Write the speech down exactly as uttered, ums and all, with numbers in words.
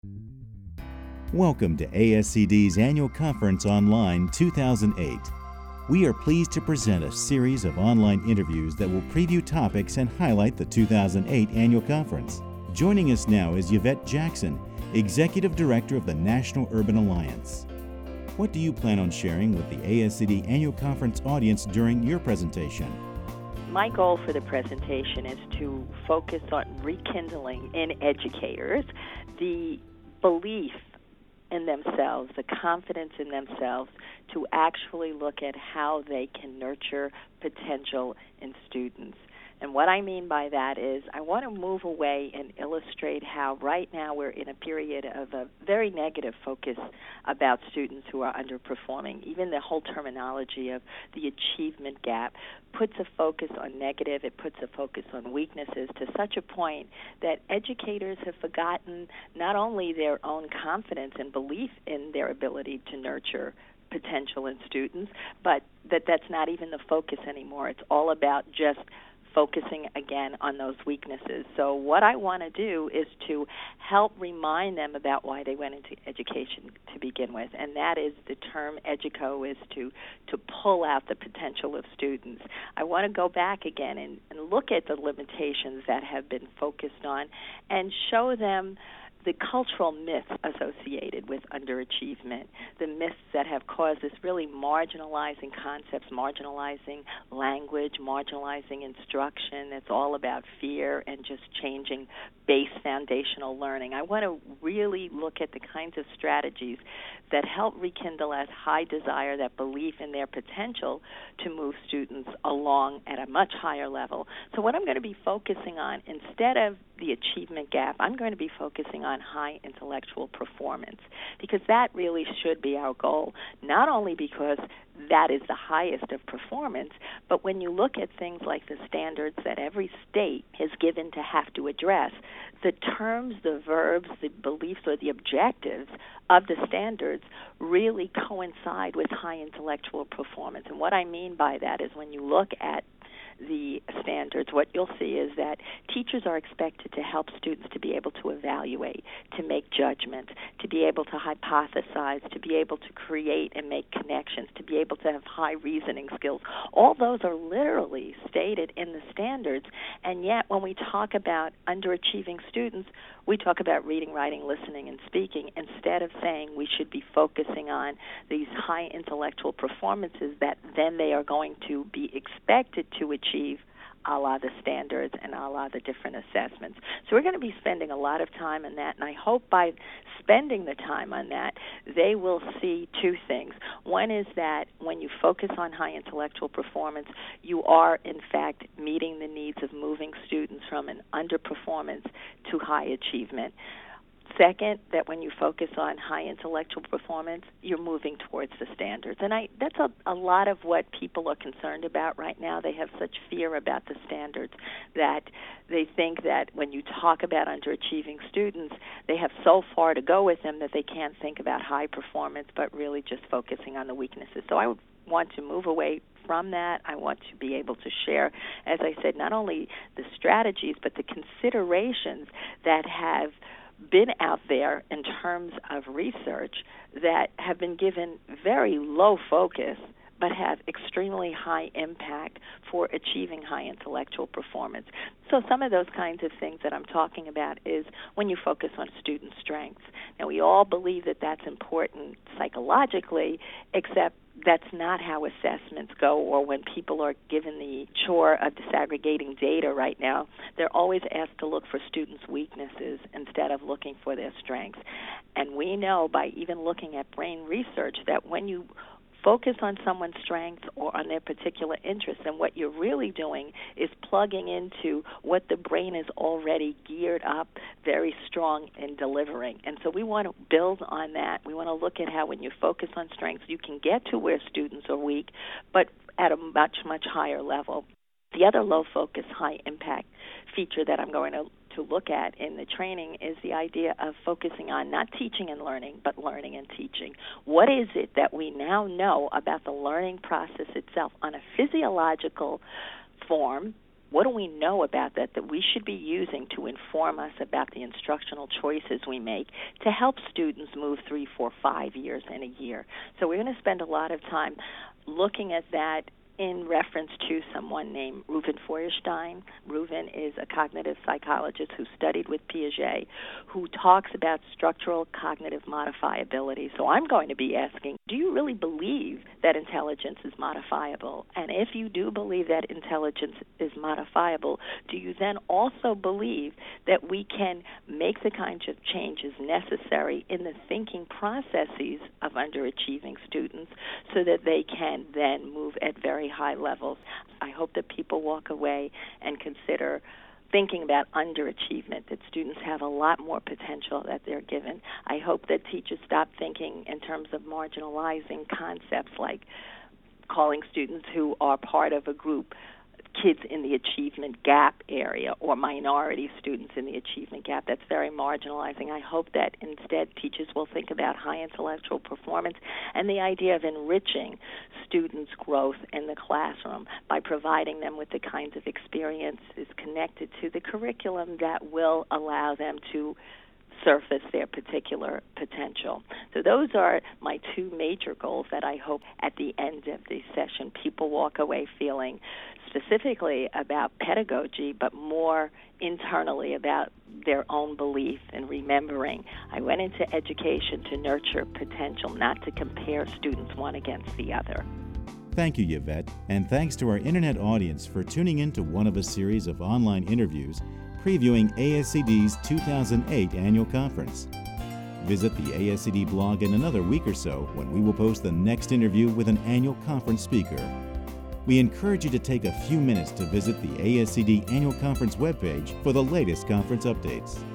Welcome to A S C D's Annual Conference Online two thousand eight. We are pleased to present a series of online interviews that will preview topics and highlight the two thousand eight Annual Conference. Joining us now is Yvette Jackson, Executive Director of the National Urban Alliance. What do you plan on sharing with the A S C D Annual Conference audience during your presentation? My goal for the presentation is to focus on rekindling in educators the belief in themselves, the confidence in themselves to actually look at how they can nurture potential in students. And what I mean by that is I want to move away and illustrate how right now we're in a period of a very negative focus about students who are underperforming. Even the whole terminology of the achievement gap puts a focus on negative, it puts a focus on weaknesses to such a point that educators have forgotten not only their own confidence and belief in their ability to nurture potential in students, but that that's not even the focus anymore. It's all about just focusing again on those weaknesses. So what I want to do is to help remind them about why they went into education to begin with, and that is the term EDUCO is to, to pull out the potential of students. I want to go back again and, and look at the limitations that have been focused on and show them the cultural myths associated with underachievement, the myths that have caused this really marginalizing concepts, marginalizing language, marginalizing instruction. It's all about fear and just changing base foundational learning. I want to really look at the kinds of strategies that help rekindle that high desire, that belief in their potential to move students along at a much higher level. So what I'm going to be focusing on, instead of the achievement gap, I'm going to be focusing on high intellectual performance, because that really should be our goal, not only because that is the highest of performance, but when you look at things like the standards that every state is given to have to address, the terms, the verbs, the beliefs, or the objectives of the standards really coincide with high intellectual performance. And what I mean by that is when you look at the standards, what you'll see is that teachers are expected to help students to be able to evaluate, to make judgments, to be able to hypothesize, to be able to create and make connections, to be able to have high reasoning skills. All those are literally stated in the standards, and yet when we talk about underachieving students, we talk about reading, writing, listening, and speaking instead of saying we should be focusing on these high intellectual performances that then they are going to be expected to achieve a la the standards and a la the different assessments. So we're going to be spending a lot of time on that, and I hope by spending the time on that, they will see two things. One is that when you focus on high intellectual performance, you are, in fact, meeting the needs of moving students from an underperformance to high achievement. Second, that when you focus on high intellectual performance, you're moving towards the standards. And I, that's a, a lot of what people are concerned about right now. They have such fear about the standards that they think that when you talk about underachieving students, they have so far to go with them that they can't think about high performance, but really just focusing on the weaknesses. So I would want to move away from that. I want to be able to share, as I said, not only the strategies, but the considerations that have been out there in terms of research that have been given very low focus but have extremely high impact for achieving high intellectual performance. So some of those kinds of things that I'm talking about is when you focus on student strengths. Now, we all believe that that's important psychologically, except that's not how assessments go, or when people are given the chore of disaggregating data right now, they're always asked to look for students' weaknesses instead of looking for their strengths. And we know by even looking at brain research that when you focus on someone's strengths or on their particular interests, and what you're really doing is plugging into what the brain is already geared up, very strong in delivering. And so we want to build on that. We want to look at how when you focus on strengths, you can get to where students are weak, but at a much, much higher level. The other low-focus, high-impact feature that I'm going to to look at in the training is the idea of focusing on not teaching and learning, but learning and teaching. What is it that we now know about the learning process itself on a physiological form What do we know about that that we should be using to inform us about the instructional choices we make to help students move three, four, five years in a year? So we're going to spend a lot of time looking at that in reference to someone named Reuven Feuerstein. Reuven is a cognitive psychologist who studied with Piaget, who talks about structural cognitive modifiability. So I'm going to be asking, do you really believe that intelligence is modifiable? And if you do believe that intelligence is modifiable, do you then also believe that we can make the kinds of changes necessary in the thinking processes of underachieving students so that they can then move at very high levels? I hope that people walk away and consider thinking about underachievement, that students have a lot more potential that they're given. I hope that teachers stop thinking in terms of marginalizing concepts like calling students who are part of a group kids in the achievement gap area or minority students in the achievement gap. That's very marginalizing. I hope that instead teachers will think about high intellectual performance and the idea of enriching students' growth in the classroom by providing them with the kinds of experiences connected to the curriculum that will allow them to surface their particular potential. So those are my two major goals that I hope at the end of the session people walk away feeling specifically about pedagogy, but more internally about their own belief and remembering I went into education to nurture potential, not to compare students one against the other. Thank you, Yvette, and thanks to our internet audience for tuning in to one of a series of online interviews previewing A S C D's two thousand eight annual conference. Visit the A S C D blog in another week or so when we will post the next interview with an annual conference speaker. We encourage you to take a few minutes to visit the A S C D annual conference webpage for the latest conference updates.